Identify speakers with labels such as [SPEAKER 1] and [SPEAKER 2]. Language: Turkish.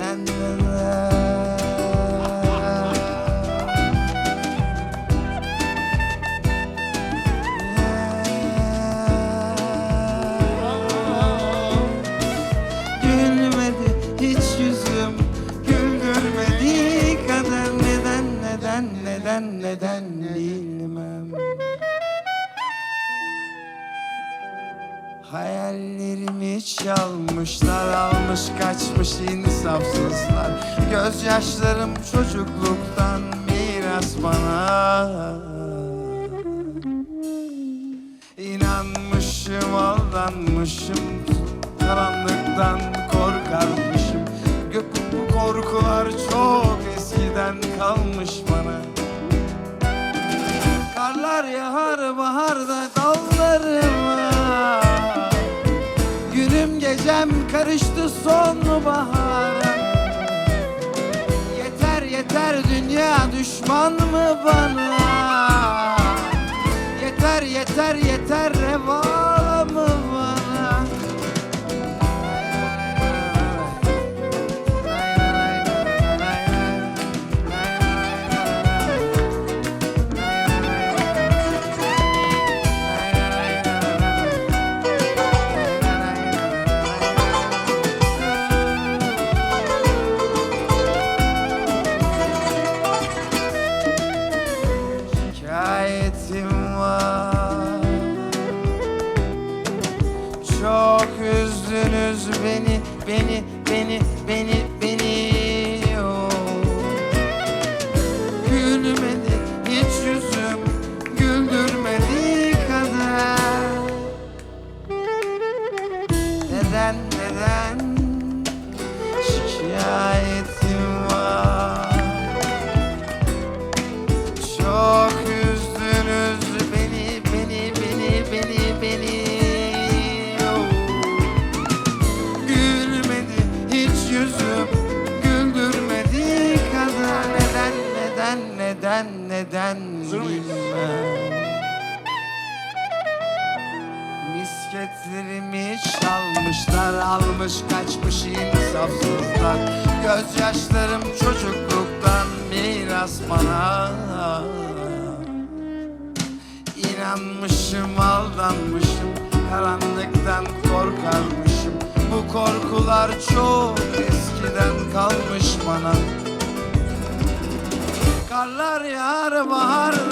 [SPEAKER 1] neden neden? Gülmedi hiç yüzüm, güldürmediği kadar neden bilmem. Hayallerimi çalmışlar, almış kaçmış insafsızlar. Gözyaşlarım çocukluktan miras bana. İnanmışım, aldanmışım, karanlıktan korkarmışım. Bu korkular çok eskiden kalmış bana. Karlar yağar baharda dallarıma. Günüm gecem karıştı sonbahara. Yeter yeter dünya düşman mı bana? Yeter yeter yeter reva mı bana? Şikayetim var. Çok üzdünüz beni oh. Gülmedi hiç yüzüm, güldürmediği kadar. Neden şikayetim var. Çok üzdünüz beni oh. Gülmedi hiç yüzüm, güldürmediği kadar. Neden bilmem. Misketlerimi çalmışlar, almış kaçmış insafsızlar. Gözyaşlarım çocukluktan miras bana. İnanmışım, aldanmışım, karanlıktan korkarmışım. Bu korkular çok eskiden kalmış bana. Karlar yağar bahar